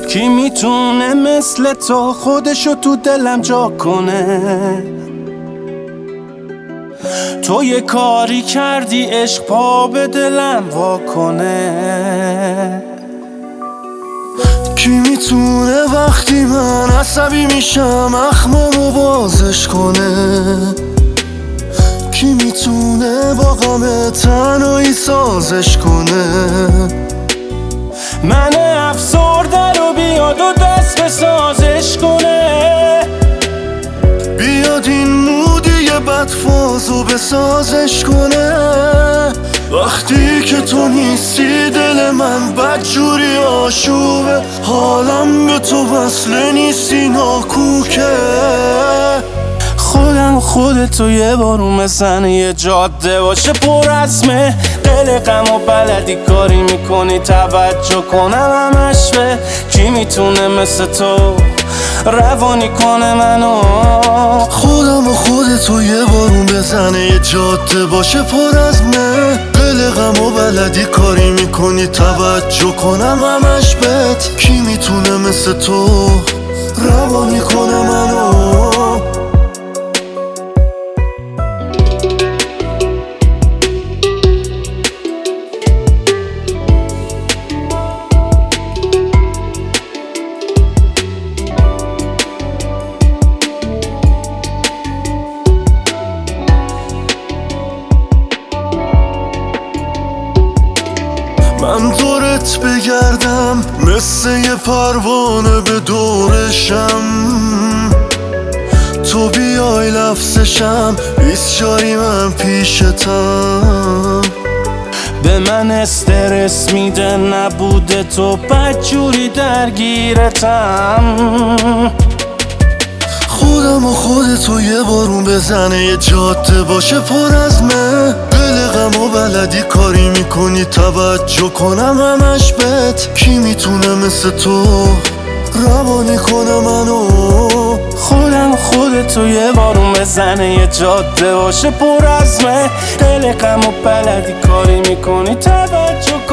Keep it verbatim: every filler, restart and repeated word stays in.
کی میتونه مثل تو خودشو تو دلم جا کنه؟ تو یه کاری کردی عشق پا به دلم وا کنه. کی میتونه وقتی من عصبی میشم اخمامو بازش کنه؟ کی میتونه با غم تنهایی سازش کنه؟ من افسرده رو بیاد و دست به سازش کنه. بیاد این مودی بدفازو بسازش کنه. وقتی که تو نیستی دل من بدجوری آشوبه، حالم به تو وصله نیستی ناکوکه. خودم خودتو یه بارون بزن یه جاده باشه پر از مه، قلقم و بلدی کاری میکنی توجه کنم همش به. کی میتونه مثل تو روانی کنه منو؟ خودم و خودتو یه بارون بزنه یه جاده باشه پر از مه، قلقم و بلدی کاری میکنی توجه کنم همش بهت. کی میتونه مثل تو روانی کنه منو؟ من دورت بگردم مثل یه پروانه به دورشم، تو بیای لفظشم بیست جاری من پیشتم. به من استرس میده نبوده تو بدجوری درگیرتم. خودم و خودتو یه بارون بزنه یه جاده باشه پر از مه، قلقم و بلدی کاری میکنی توجه کنم همش بهت. کی میتونه مثل تو روانی کنه منو؟ خودم خودتو یه بارون بزنه یه جاده باشه پر از مه، قلقم و بلدی کاری میکنی توجه